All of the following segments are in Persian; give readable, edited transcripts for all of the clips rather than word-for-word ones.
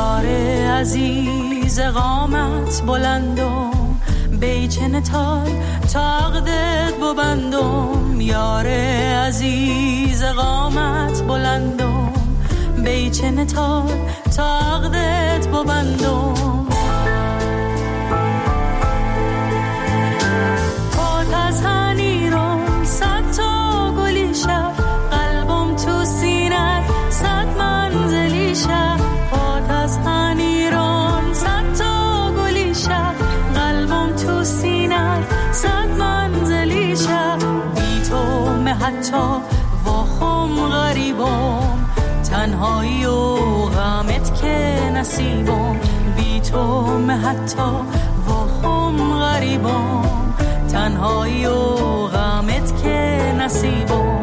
یار عزیز قامت بلندم بیچن تای تاقدت ببندم یار عزیز قامت بلندم بیچن تای تاقدت ببندم پات از هنیرم صد تا گلی شد قلبم تو سینه صد منزلی شد پات از هنیرم صد تا گلی شد قلبم تو سینه صد منزلی شد بی تو حتی واخم غریبم تنهایی و غمت که نصیبم بی تو حتی واخم غریبم تنهایی و غمت که نصیبم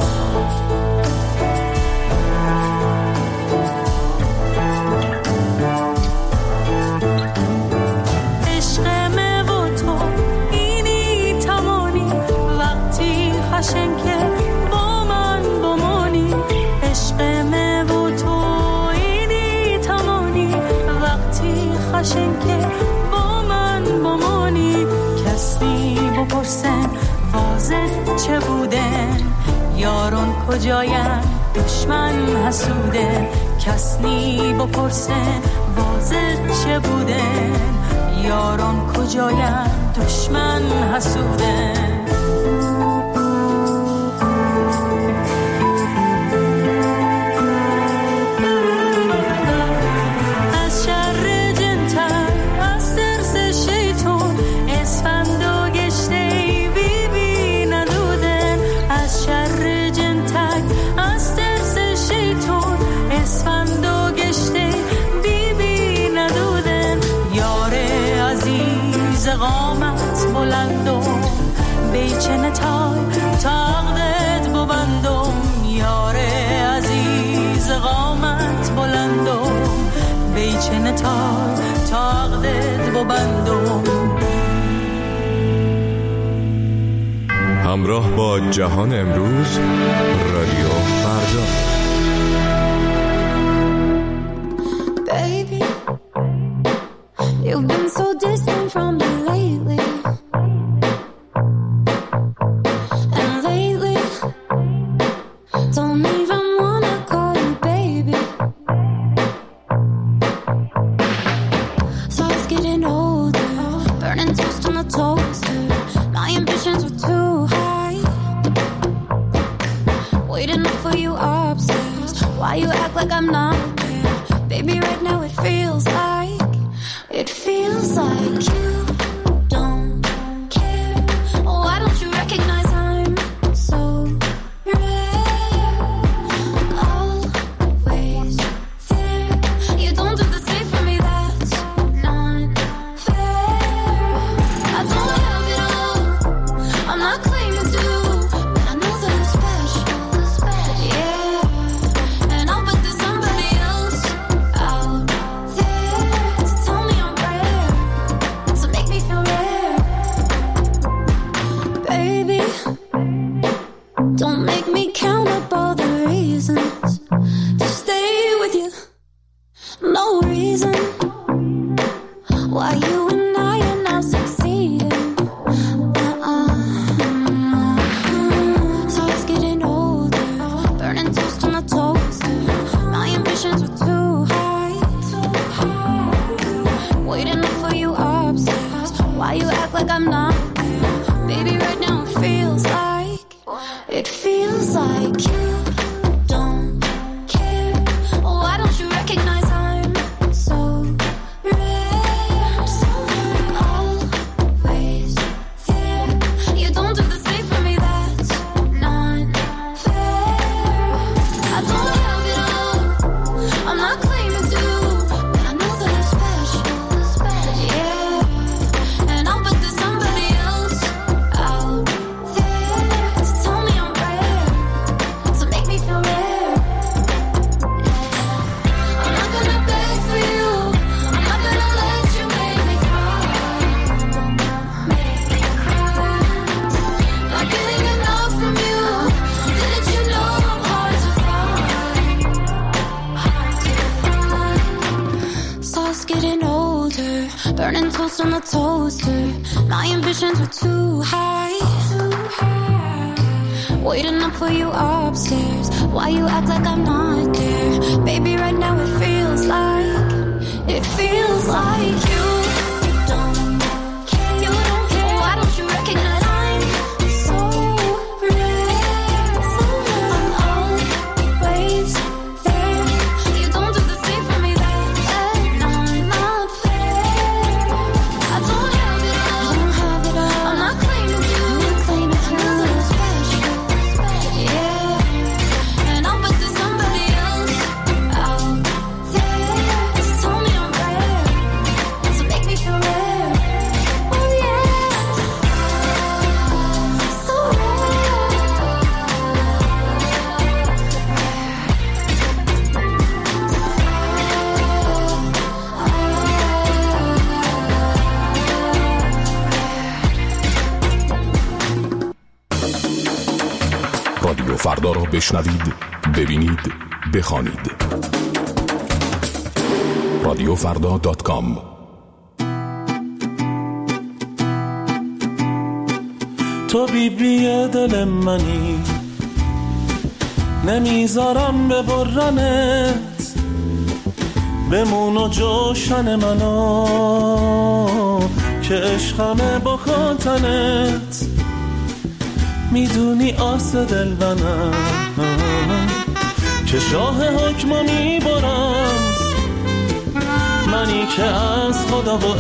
عشق من و تو اینی تمانی وقتی خشن که با من بمانی عشق من و تو اینی تمانی وقتی خشن که با من بمانی کسی بپرسن واضح چه بودن یارون کجاین دشمن حسوده کسی بپرسن واضح چه بودن یارون کجاین دشمن حسوده قامت بلندم بیچن تای تاقدت ببندم یار عزیز قامت بلندم بیچن تای تاقدت ببندم همراه با جهان امروز رادیو فردا Baby, you've been so distant from me lately. And lately, don't even wanna call you baby. So I was getting older, burning toast on the toaster. My ambitions were too high. Waiting up for you upstairs. Why you act like I'm not there? Baby, right now it feels like you don't care. Why don't you recognize I'm so rare? Always there. You don't do the same for me, that's not fair. I don't have it all, I'm not claiming to, but I know that I'm special. Yeah, and I'll bet there's somebody else out there to tell me I'm rare, to make me feel rare. Baby, don't make me count up all the reasons to stay with you. No reason why you and I are now succeeding. So I was getting older, burning toast on the toaster. My ambitions were too high. Waiting up for you upstairs. Why you act like I'm not there? Baby, right now it feels like you don't care. Why don't you recognize I'm so rare? Always there. You don't do the same for me, that's not fair. I don't have it all, I'm not claiming to, but I know that I'm special. Yeah, and I'll bet there's somebody sauce getting older, burning toast on the toaster. My ambitions were too high, waiting up for you upstairs. Why you act like I'm not there? Baby, right now it feels like you don't care. You don't care. Why don't you recognize I'm so rare? I'm always there. You don't do the same for me. That's not fair. I don't have it all. I'm not claiming you. You're so special. Yeah. And I'm with somebody else out there. Just tell me I'm rare. So make me feel rare. Oh yeah. So رادیو فردا را بشنوید، ببینید، بخوانید. radiofrda.com. تو بیبی دل منی، نمیذارم ببرنت، بمون و جوشن منو که عشقمه با خاطنت. میدونی آس دل منم که شاه حکمو میبرم، منی که از خدا و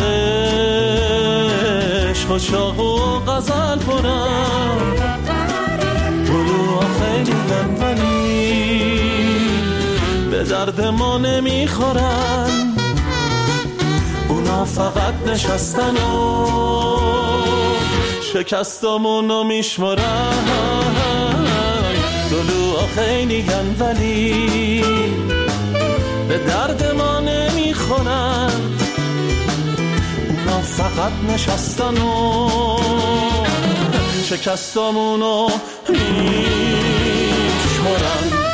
عشق و شاق و غزل پرم. طلوع خیلی ولی به درد ما نمیخورن، اونا فقط نشستن و شکستمونو میشمرن. طلوع خیلی ولی به درد ما نمیخورن، اونا فقط نشستن و شکستمونو میشمرن.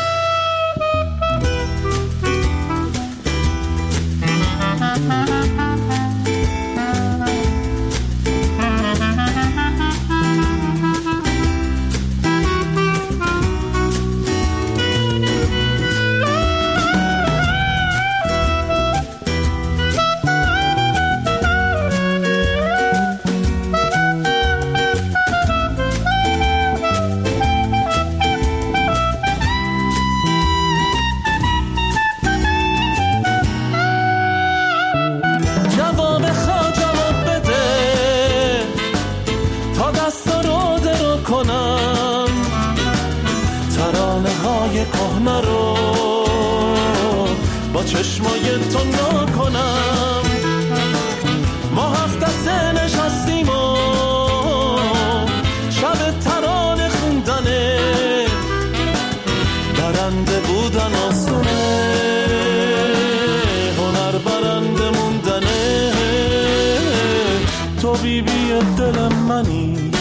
کهنه رو با چشمای تو نکنم. ما هفت دسته نشستیم و شب ترانه خوندنه، برنده بودن آسونه، هنر برنده موندنه. تو بیبی دل منی،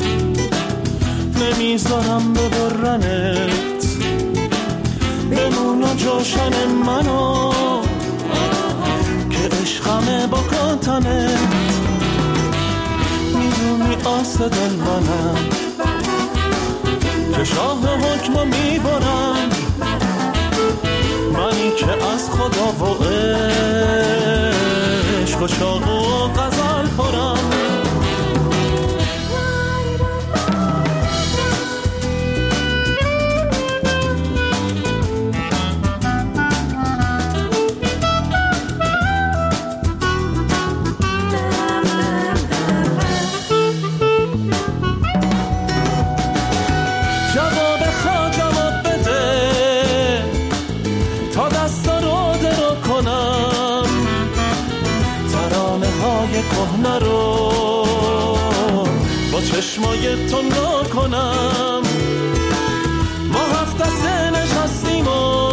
نمیذارم ببرنت، بمون و جوشن منو که عشقمه با کاتنت. میدونی آس دل منم که شاه حکمو میبرم، منی که از خدا و عشق و شاق و غزل پرم. کهنه رو با چشمای تو نکنم. ما هفت دسته نشستیم و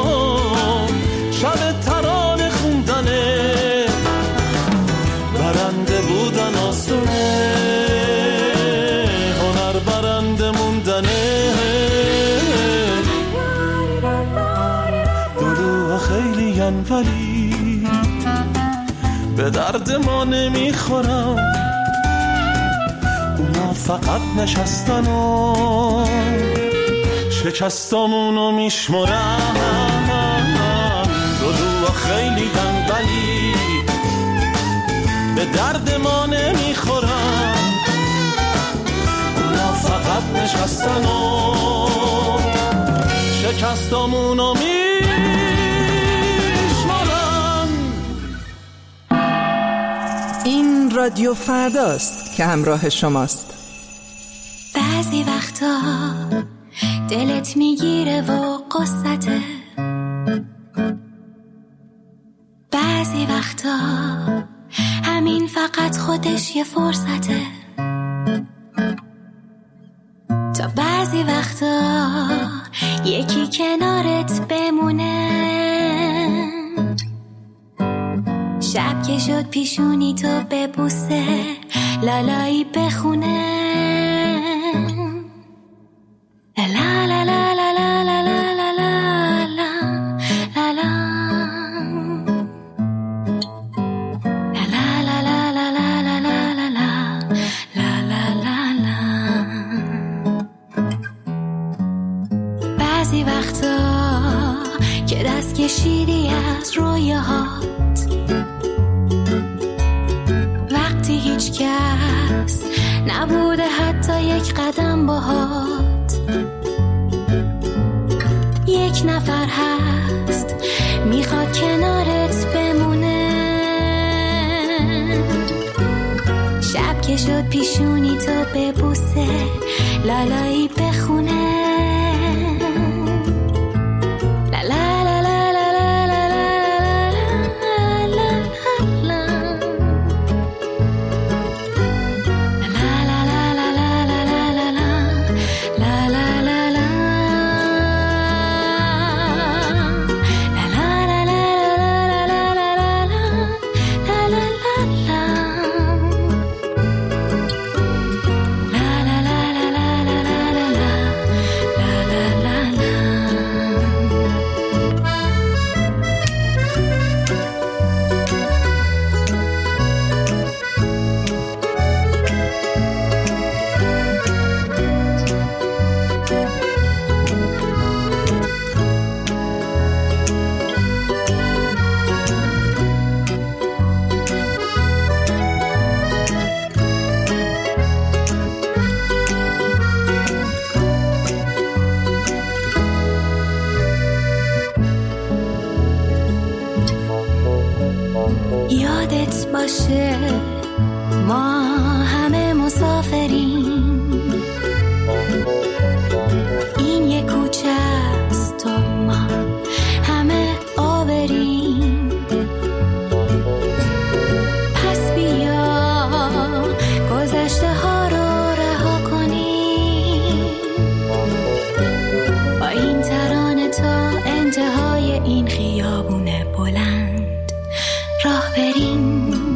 شب ترانه خوندنه، برنده بودن آسونه، هنر برنده موندنه. دلو خیلی ولی به درد ما نمیخورن، اونا فقط نشستن و شکستامونو میشمرن. دو خیلی دن ولی به درد ما نمیخورن، اونا فقط نشستن و شکستامونو میشمرن. این رادیو فرداست که همراه شماست. بعضی وقتا دلت میگیره و قصته، بعضی وقتا همین فقط خودش یه فرصته، تا بعضی وقتا یکی کنارت بمونه، شب که شد پیشونی تو ببوسه، لالایی بخونه، لا لا لا لا لا لا لا لا لا لا لا. بعضی وقتا که دست کشیدی از رویاهات، وقتی هیچ کس نبوده حتی یک قدم باهات، یک نفر هست میخواد کنارت بمونه، شب که شد پیشونی تو ببوسه، لالایی بخونه، یادت باشه ما همه مسافریم، این یک کوچه است و ما همه آوریم، پس بیا گذشته ها رو رها کنیم، با این ترانه تا انتهای این خیابون بلند راه بریم.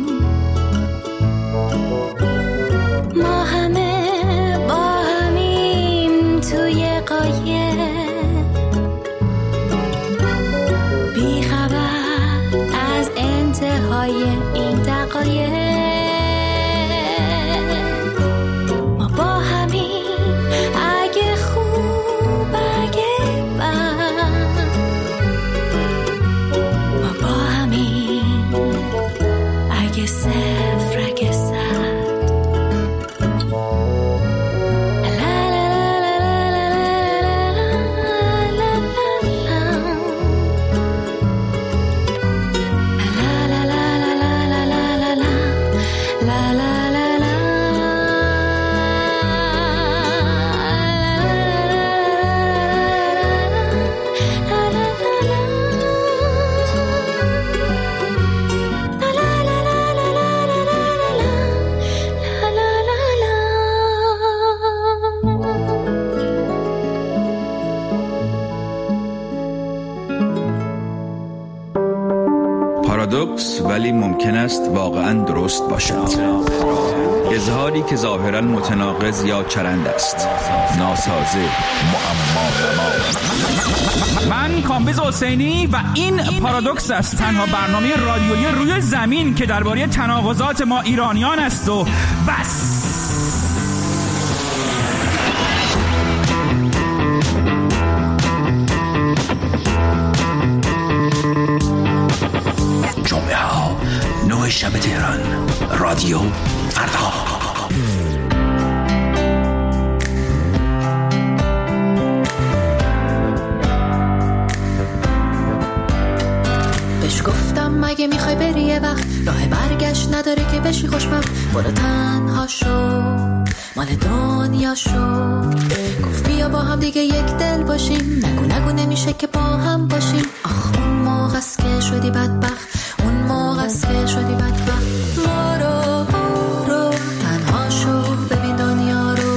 ما همه با همیم توی قایق، بی خبر از انتهای این دقایق، ما با همیم اگه خوب اگه بد، ما با همیم اگه صفر اگه صد. پارادوکس ولی ممکن است واقعاً درست باشد. اظهاری که ظاهراً متناقض یا چرند است، ناسازه، معما. من کامبیز حسینی و این پارادوکس است، تنها برنامه رادیویی روی زمین که درباره تناقضات ما ایرانیان است و بس. جمعه ها 9 شب تهران، رادیو فردا. بهش گفتم مگه میخوای بری یه وقت، راه برگشت نداره که بشی خوشبخت، برو تنها شو مال دنیا شو. گفت بیا با هم دیگه یک دل باشیم، نگو نمیشه که با هم باشیم. آخ اون موقع است که شدی بدبخت، اون موقع است که شدی بدبخت. برو تنها شو ببین دنیا رو.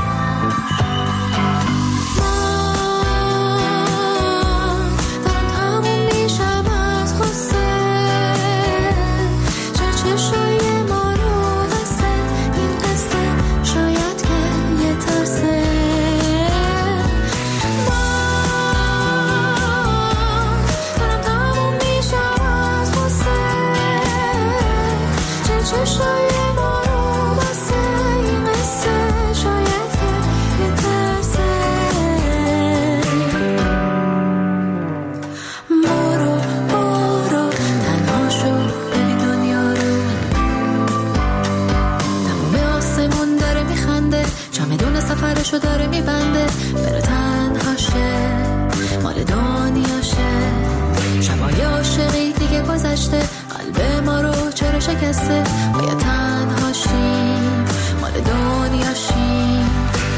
سفرشو داره میبنده، بره تنها شه مال دنیاشه. شبای عاشقی دیگه گذشته، قلب ما رو چرا شکسته. باید تنها شیم مال دنیاشیم.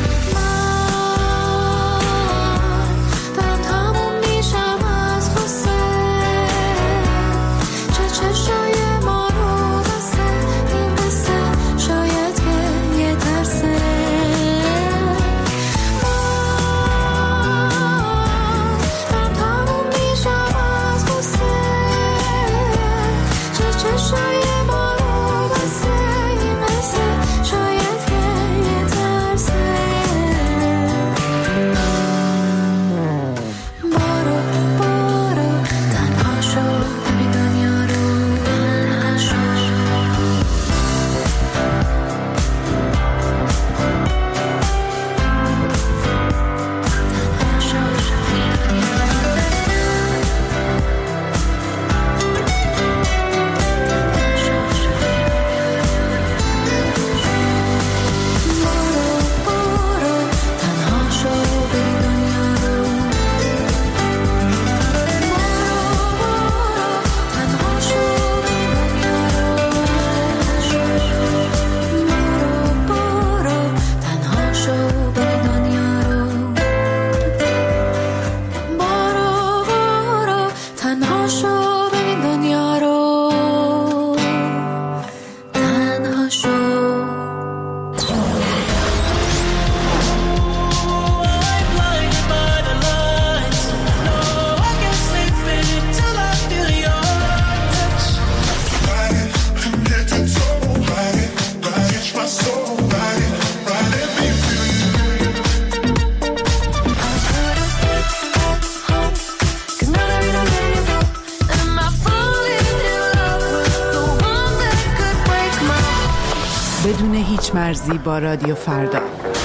من دارم تموم میشم از غصه، چشای ما رو بسته این قصه، شاید که یه ترسه. بدون هیچ مرزی با رادیو فردا.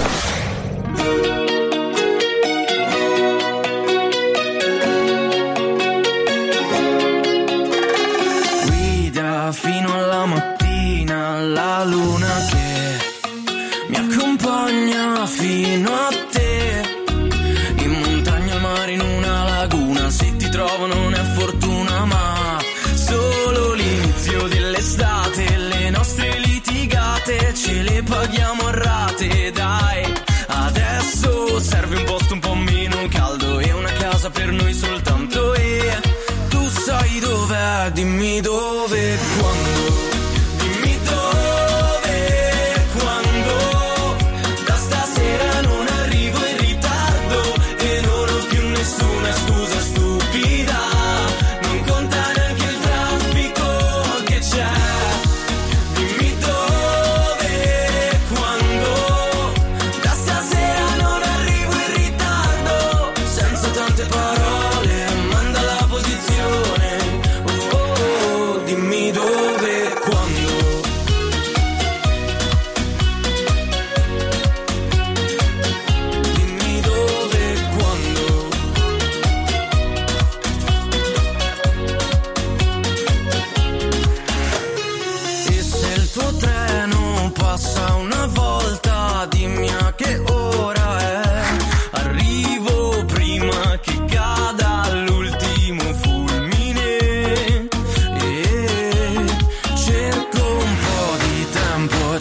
Guida fino alla mattina la luna che mi accompagna fino a te. In montagna, al mare, in una laguna, se ti trovo non è fortuna ma solo l'inizio dell'estate. Le nostre litigate ce le paghiamo a rate, dai. Adesso serve un posto un po' meno caldo e una casa per noi soltanto. E tu sai dov'è, dimmi dove, quando. Dimmi dove, quando. Da stasera non arrivo in ritardo e non ho più nessuna scusa stupida. Non conta neanche il traffico che c'è. Dimmi dove,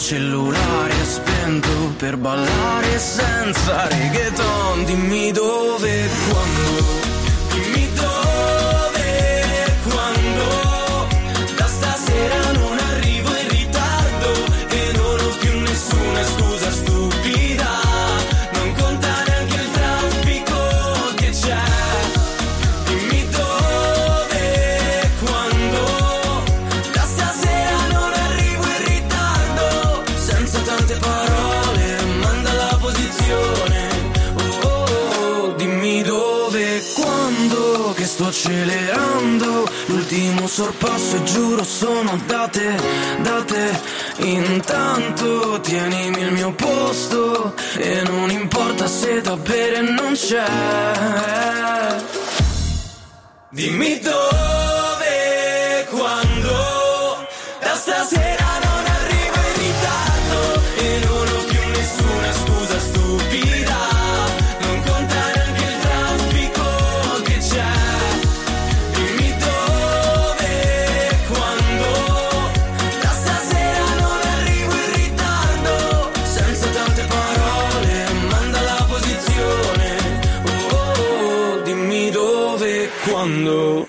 cellulare è spento per ballare senza reggaeton. Dimmi dove e quando, dimmi dove e quando, da stasera non arrivo in ritardo e non ho più nessuna scusa stupida, non conta neanche il traffico che c'è. Dimmi dove e quando, da stasera non arrivo in ritardo, senza tante parole, manda la posizione. Oh, oh, oh, dimmi dove e quando, che sto accelerando, l'ultimo sorpasso e giuro sono date, date. Intanto tienimi il mio posto e non importa se da bere non c'è. Dimmi dove e quando, da stasera non arrivo in ritardo e non ho più nessuna scusa stupida, non conta neanche il traffico che c'è. Dimmi dove e quando, da stasera non arrivo in ritardo, senza tante parole, manda la posizione. Oh, oh, oh, dimmi dove e quando.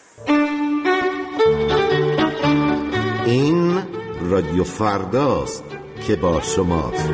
این رادیو فرداست که با شماست.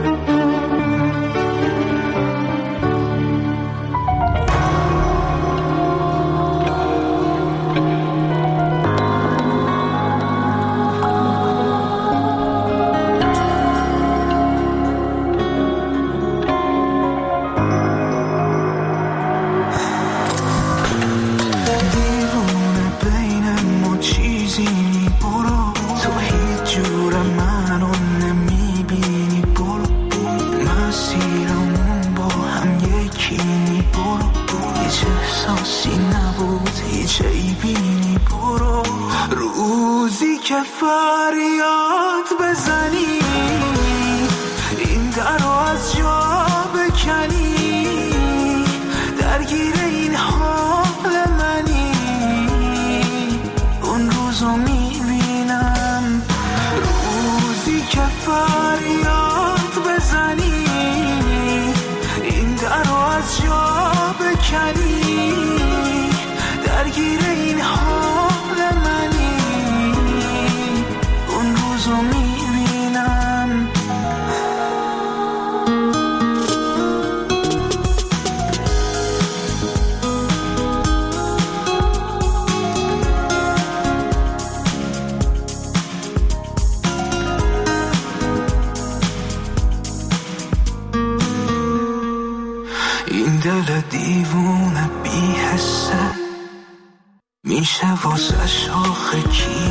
میشه واسه شاخه کی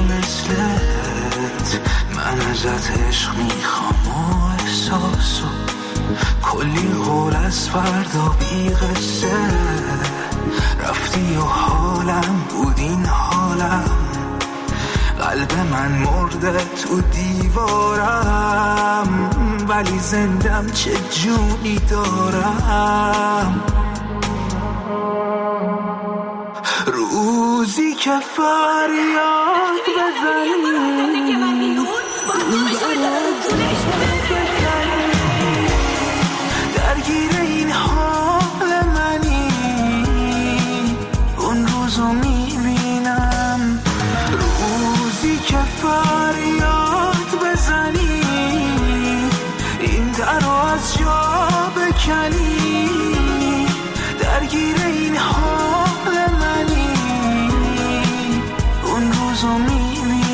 مثلت، من ازت عشق میخوام و احساسو، کلی قول از فردا بی قصه، رفتی و حالم بود این حالم، قلب من مرده تو دیوارم، ولی زندم چه جونی دارم. روزی که فریاد بزنی درگیر این حال منی، اون روزو میبینم. روزی که فریاد بزنی این درو از جا بکنی، درگیر این حال منی، اون روزو میبینم.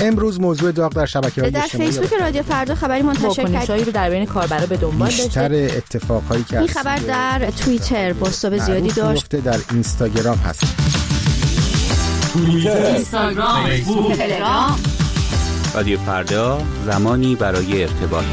امروز موضوع داغ در شبکه‌های اجتماعی در فیسبوک رادیو فردا خبری منتشر کرد رو در بین کاربرا به دنبال داشته. بیشتر اتفاقایی که این خبر در توییتر بازتاب زیادی داشت. در اینستاگرام هست. اینستاگرام، فیسبوک، تلگرام. رادیو فردا، زمانی برای ارتباط.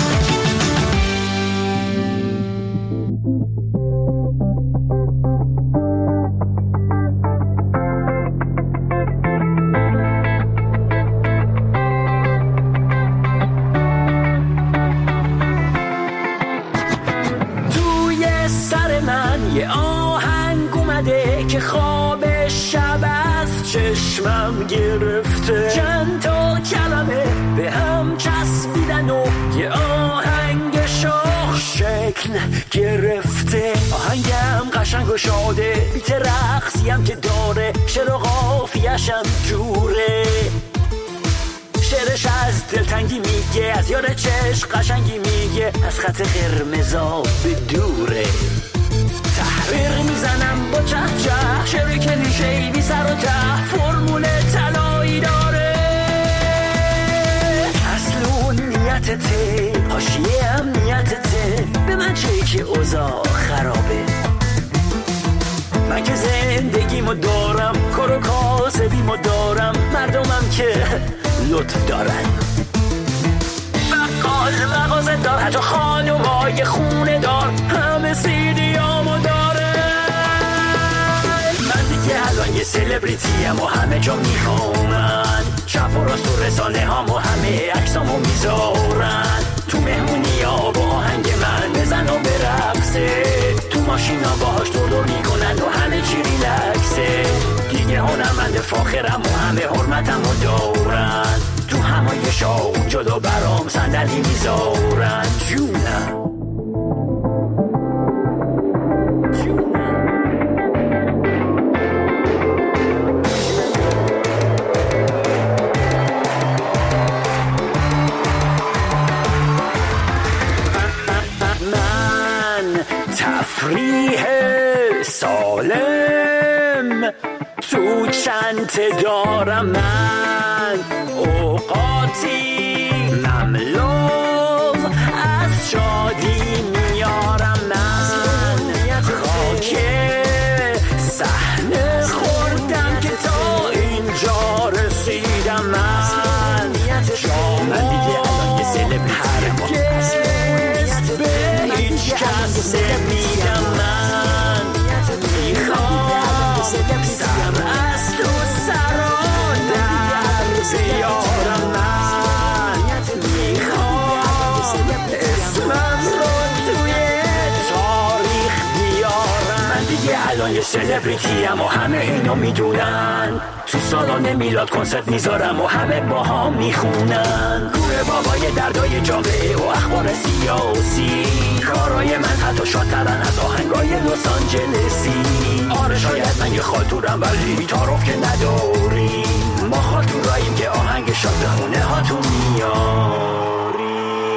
توی سر من یه آهنگ اومده که خواب شب از چشمم گرفته، چند تا کلمه به هم چسبیدن و یه آهنگ شاخ شکل گرفته. آهنگم قشنگ و شاده، بیت رقصی هم که داره، شعر و قافیه‌شم جوره. شعرش از دلتنگی میگه، از یار چشم قشنگی میگه، از خط قرمزا به دوره. تحریر میزنم با چهچه، شعر کلیشه‌ای بی سر و ته، فرمول طلایی داره. اصل نیتته، حاشیه هم نیتته، به من چه که اوضاع خرابه. من که زندگیمو دارم، کار و کاسبیمو دارم، مردمم که لطف دارن. بقال مغازه دار، حتی خانومای خونه دار، همه سیدیامو داره. من دیگه الان یه سلبریتیم و همه جا میخوامن، چپ و راست و رسانه هامو همه عکسامو میذارن. تو مهمونی ها با آهنگ من بزن و برقصه، تو ماشینا باهاش دور میکنن و همه چی ریلکسه. دیگه هنرمند فاخرم و همه حرمتمو دارن، تو همایشا جدا برام صندلی میذارن. جونم تفریح سالم تو چند دارم، من اوقاتی مملو از شادی میارم. من خاک صحنه خوردم که تا اینجا رسیدم. من دیگه الان یه سلبریتیم، به هیچ کس نمیگم. من میخوام سر از تو سران در بیارم. من میخوام اسمم رو توی تاریخ بیارم. من دیگه الان یه سلبریتیم و همه اینو میدونن، تو سالن میلاد کنسرت میذارم و همه با هم میخونن. کوه بابای دردای جامعه و اخبار سیاسی، کارای من حتی شادترن از آهنگای لس آنجلسی. آره شاید من یه خالتورم ولی تعارف که نداریم، ما خالتوراییم که آهنگ شاد خونه هاتون میاری.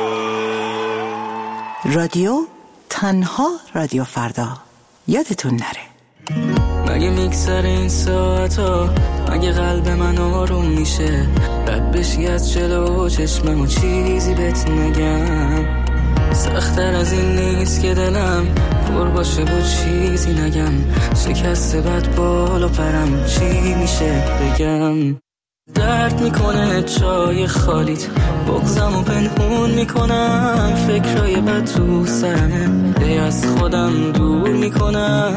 رادیو تنها رادیو فردا، یادتون نره. مگه میگذره این ساعتا، مگه قلب من آروم میشه، رد بشی از جلو چشمم و چیزی بهت نگم. سخت‌تر از این نیست که دلم پر باشه و چیزی نگم، شکسته بد بالا پرم چی میشه بگم. درد میکنه چای خالیت، بغضم و پنهون میکنم، فکرای بد تو سرمه دی از خودم دور میکنم.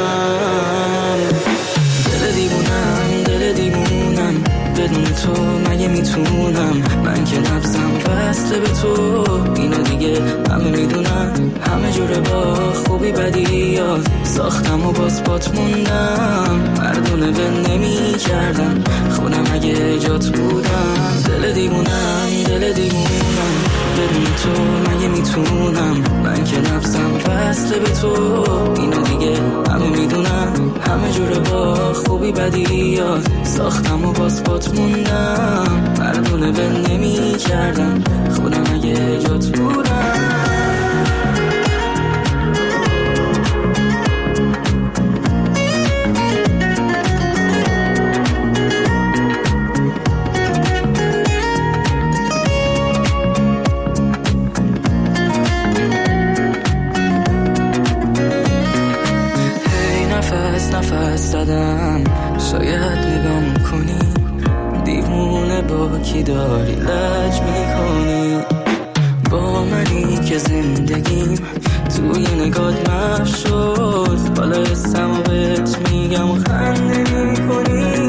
دل دیوونم بدون تو مگه میتونم، من که نبضم بسته به تو، اینو دیگه همه میدونم. همه جوره با خوبی بدی یاد ساختم و باز بات موندم، مردونه به نمی کردم خودم اگه جات بودم. دل دیوونم بدون تو مگه میتونم، من که نبضم بسته به تو، اینو دیگه همه میدونم. همه جوره با خوبی بدی یاد ساختم و باز بات موندم، مردونه به نمی کردم خودم اگه جات بودم. شاید نگاه میکنی دیوونه با کی داری لج میکنی با منی که زندگیم توی نگات محو شد بالا اسمو بهت میگم و خنده میکنی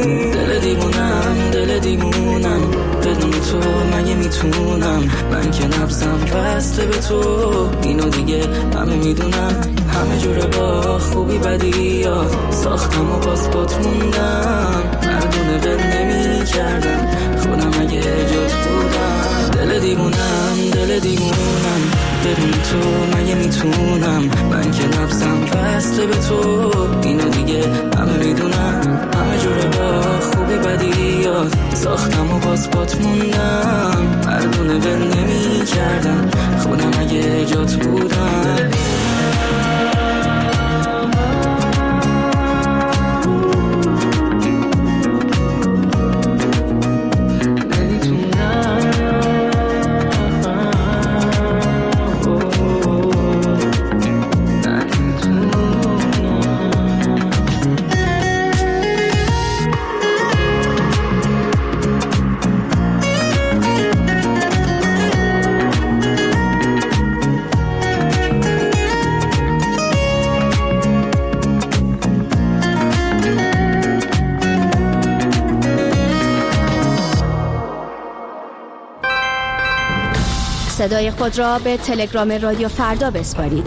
دل دیوونم بدون تو مگه میتونم من که نبضم بسته به تو اینو دیگه همه میدونم همه جوره با خوبی بدیات ساختم و باز بات موندم مردونه دل نمی کردم خودم اگه جات بودم دل دیوونم بدون تو مگه میتونم من که نبضم بسته به تو اینو دیگه همه میدونم همه جوره با خوبی بدیات ساختم و باز بات موندم مردونه دل نمی کردم خودم اگه جات بودم صدای خود را به تلگرام رادیو فردا بسپارید.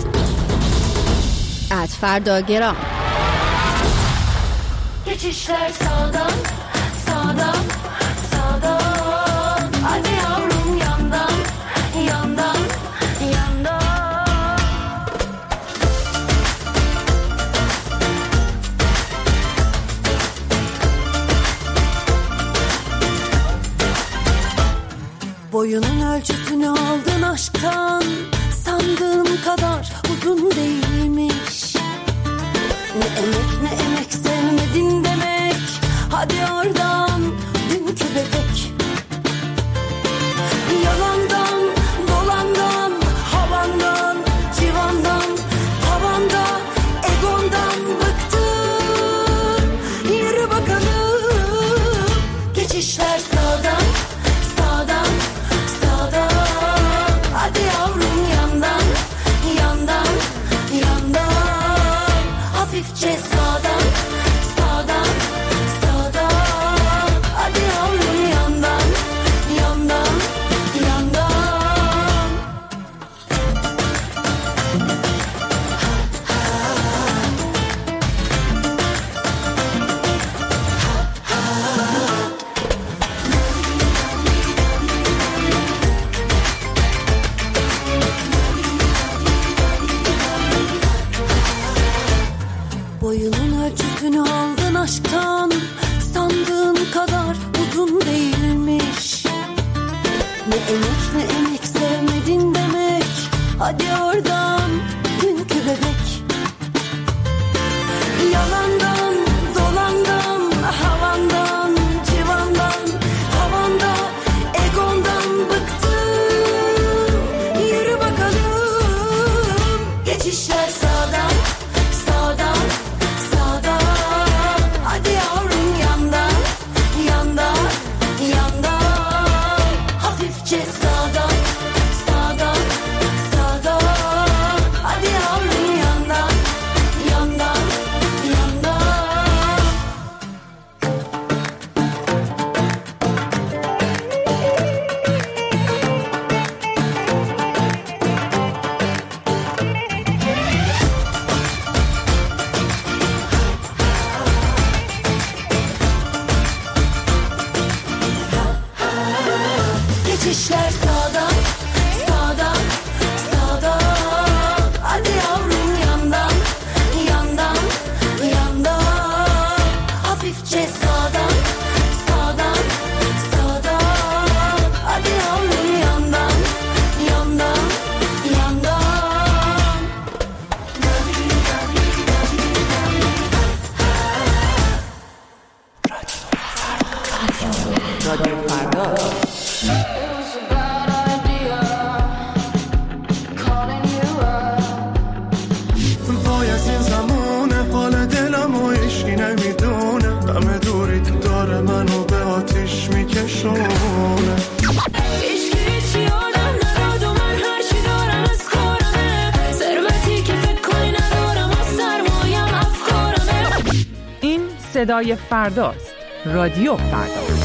@فرداگرام. Geçişler sağdan, sağdan, sağdan. Hadi yavrum yandan, yandan, yandan. Boyunun ölçüsünü aldın aşktan, sandığın kadar uzun değilmiş. Ne emek sevmedin demek, hadi oradan dünkü bebek. Yalandan, dolandan, havandan, civandan, tavanda, egondan bıktım. Yürü bakalım, geçişler sağdan, sağdan, sağdan. Hadi yavrum yandan, yandan, yandan. Hafifçe sağdan, sağdan, sağdan. Hadi yavrum yandan, yandan, yandan. Boyunun ölçüsünü aldın aşktan, sandığın kadar uzun değilmiş. Ne emek sevmedin demek, hadi oradan dünkü bebek. Yalandan, dolandan, havandan, civandan, tavanda, egondan bıktım. Yürü bakalım, geçişler sağdan, sağdan, sağdan. Hadi yavrum yandan, yandan, yandan. Hafifçe sağdan, sağdan, sağdan. نشونه. هیچی یادم نداد و من هرچی دارم از کارمه، ثروتی که فکر کنی ندارم و سرمایم افکارمه. این صدای فرداست. رادیو فردا.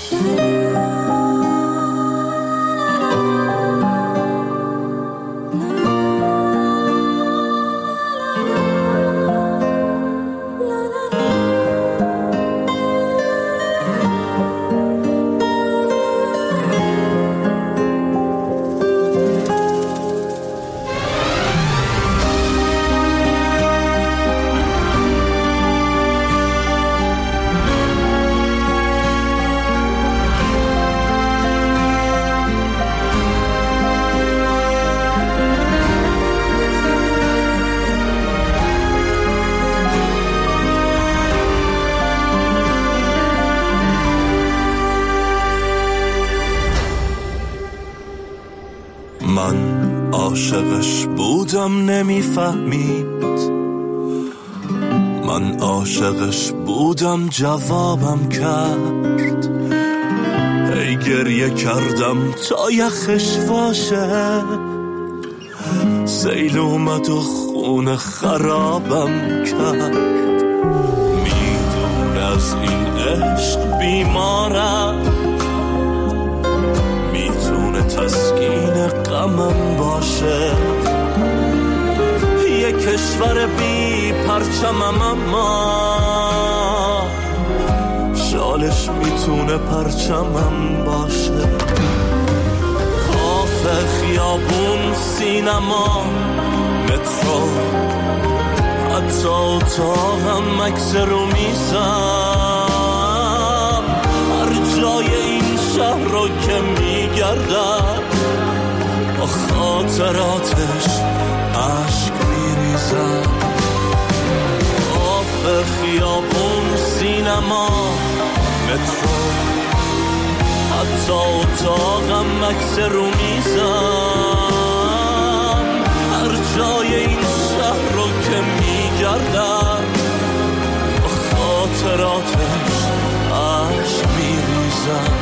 من عاشقش بودم نمیفهمید، من عاشقش بودم جوابم کرد، هی گریه کردم تا یخش باشه، سیل اومد و خون خرابم کرد. میدون از این عشق بیمارم، میتونه تسکین غمم باشه، یه کشور بی پرچمم اما شالش میتونه پرچمم باشه. کافه، خیابون، سینما، مترو، حتی اتاقم، عکس رو میزم، هر جای این شهر رو که میگردم با خاطراتش عشق میریزم. کافه، خیابون، سینما، مترو، حتی اتاقم، عکس رو میزم، هر جای این شهر رو که میگردم با خاطراتش عشق میریزم.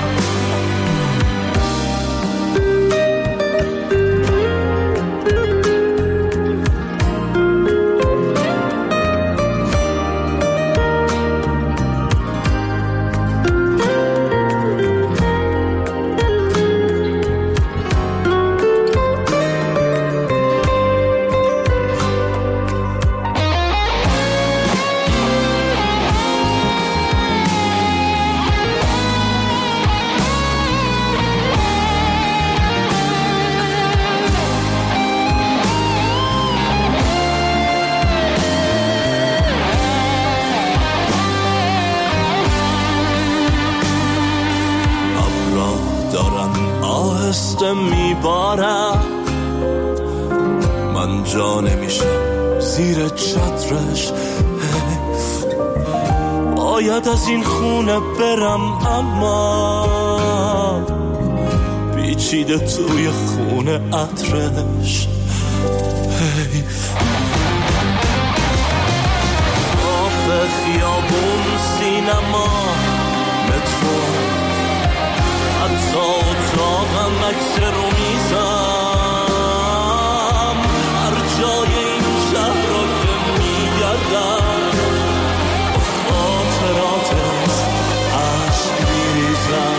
میبارم، من جا نمیشم زیر چترش، حیف باید از این خونه برم اما پیچیده توی خونه عطرش، حیف. کافه، خیابون، سینما، مترو، حتی اتاقم، عکس رو میزم، هر جای این شهر رو که میگردم با خاطراتش عشق میریزم.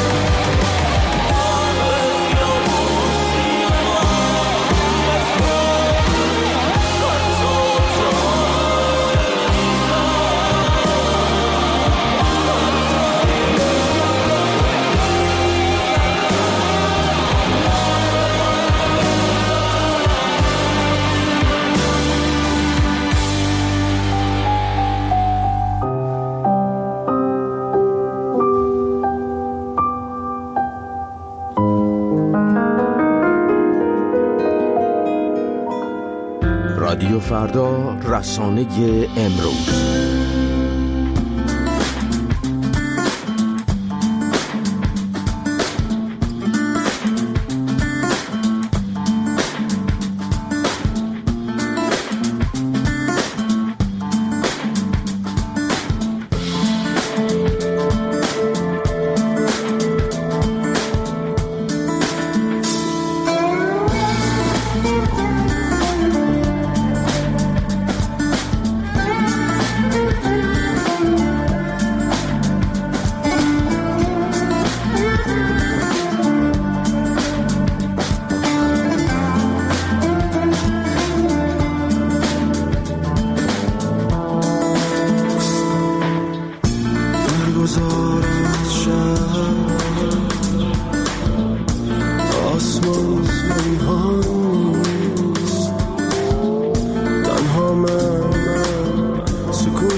رادیو فردا، رسانه امروز.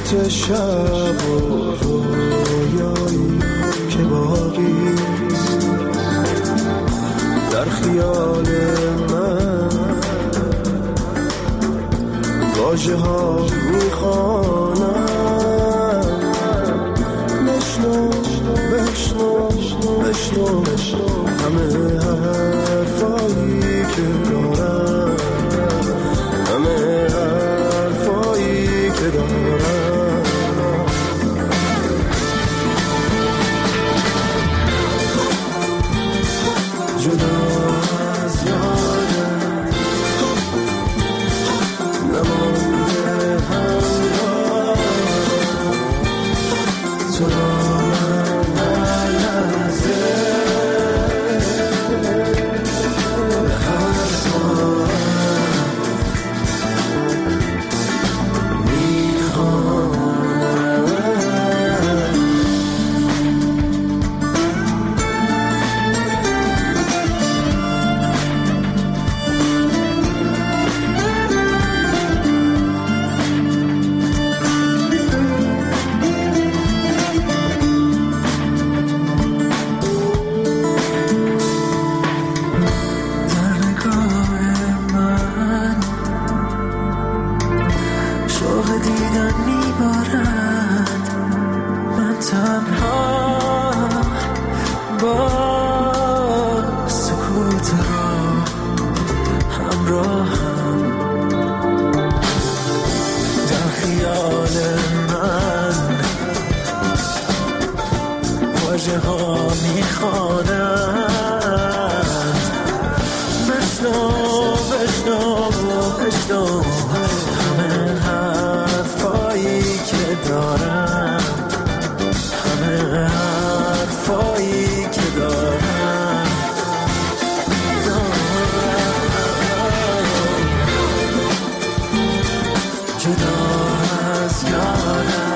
سکوت شب و رویایی که باقیست در خیال من واژه ها میخوانم بشنو بشنو بشنو همه حرفایی که دارم همه حرفایی که دارم جدا از یادم نمانده همراه تو را من هر لحظه هر ساعت جدا از یادم